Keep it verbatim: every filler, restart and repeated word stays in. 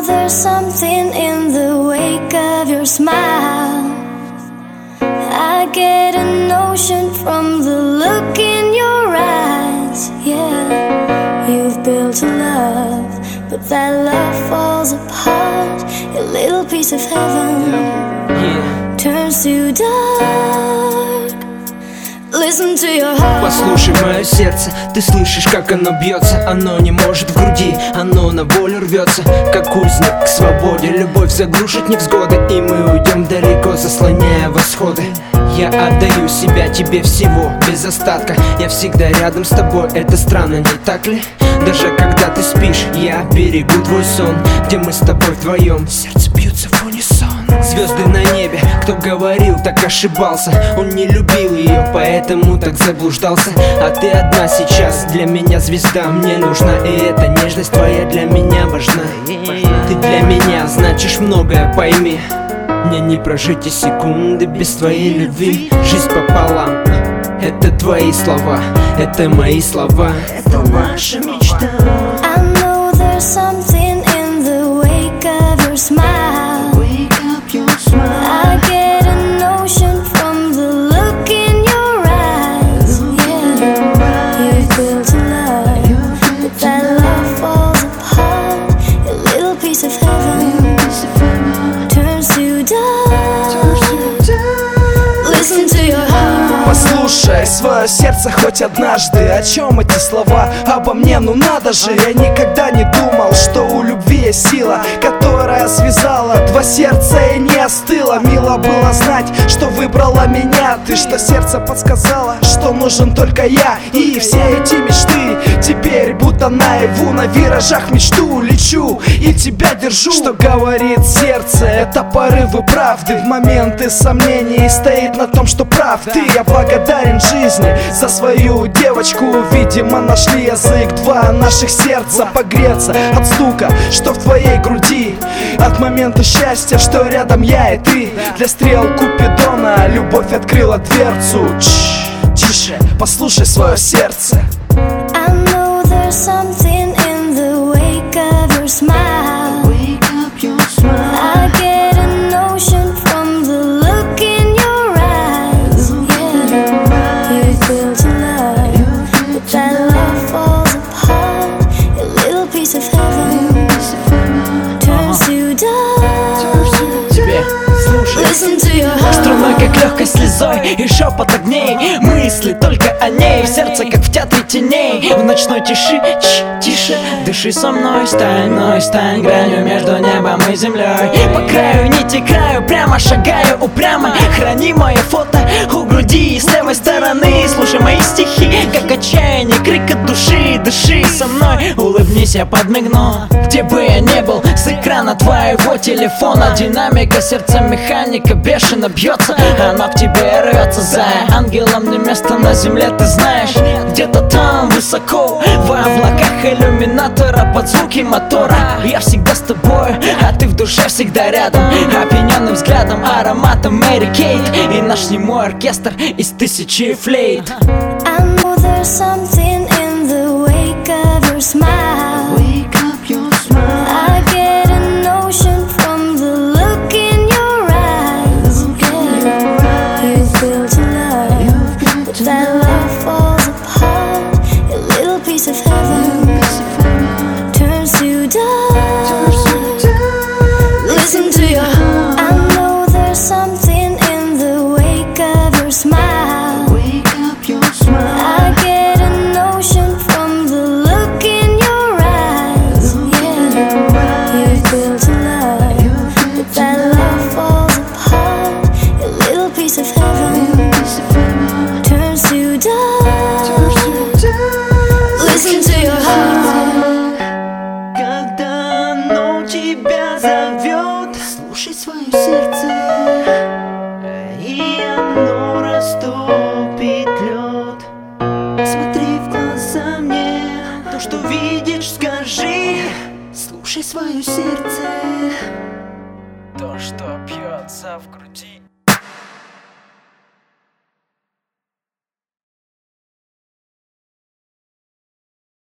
there's something in the wake of your smile. I get a notion from the look in your eyes. Yeah, you've built a love, but that love falls apart. A little piece of heaven yeah. turns to dark. Listen to your heart. Послушай мое сердце, ты слышишь, как оно бьется. Оно не может в груди, оно на волю рвется, как узник к свободе. Любовь заглушит невзгоды, и мы уйдем далеко, заслоняя восходы. Я отдаю себя тебе всего, без остатка. Я всегда рядом с тобой, это странно, не так ли? Даже когда ты спишь, я берегу твой сон, где мы с тобой вдвоем, сердце бьется в унисон. Звезды на небе, кто говорил, так ошибался. Он не любил ее, поэтому так заблуждался. А ты одна сейчас, для меня звезда, мне нужна. И эта нежность твоя для меня важна. Ты для меня значишь многое, пойми. Мне не прожить и секунды без твоей любви. Жизнь пополам, это твои слова, это мои слова, это наша мечта. I know there's something in the wake of your smile. Wake up your smile. I get a notion from the look in your eyes. Yeah, you've built a love, but that love falls apart. A little piece of heaven turns to dark. Listen to your heart. Послушай свое сердце хоть однажды. О чем эти слова? Обо мне, ну надо же. Я никогда не думал, что у любви есть сила, которая связала два сердца и не остыла. Мило было знать, что выбрала меня ты, что сердце подсказало, что нужен только я. И все эти мечты теперь будто наяву. На виражах мечту лечу и тебя держу. Что говорит сердце, это порывы правды. В моменты сомнений стоит на том, что прав ты. Я благодарен жизни за свою девочку. Видимо, нашли язык два наших сердца погреться от стука, что в твоей груди, от момента счастья, что рядом я и ты. Для стрел Купидона любовь открыла дверцу. Чш, тише, послушай свое сердце. I know there's something in the wake of your smile. Wake up your smile. I get a notion from the look in your eyes. Yeah, you've built a love, but that love falls apart. A little piece of heaven turns to dark. Listen to your heart. Струной, как легкой слезой, и шепот огней. Мысли только о ней, в сердце, как в театре теней. В ночной тиши, ч, тише, дыши со мной. Стальной, стань гранью между небом и землей. По краю нити краю, прямо шагаю упрямо. Храни мое фото у груди с левой стороны. Слушай мои стихи, как отчаяние, крик от души. Дыши со мной, улыбнись, я подмигну. Где бы я не был, с экрана твоего телефона динамика, сердце механика бешено бьется. Оно к тебе рвется, зая. Ангелам не место на земле, ты знаешь. Где-то там высоко, в облаках иллюминатора, под звуки мотора. Я всегда с тобой, а ты в душе всегда рядом. Опьяненным взглядом, ароматом Мэри Кейт. И наш немой оркестр из тысячи флейт. I know there's something in the wake of your smile. Wake up your smile. I get a notion from the look in your eyes. Yeah, you've built a love, but that love falls apart. A little piece of heaven turns to dark. Listen to your heart. I know there's something in the wake of your smile. Wake up your smile. I get a notion from the look in your eyes. Yeah, you've built a love, but that love falls apart. A little piece of heaven turns to dark. Listen to your heart. Когда оно тебя зовет, слушай свое сердце, и оно растопит лед. Смотри в глаза мне, то, что видишь, скажи. Слушай свое сердце, то, что бьется в груди.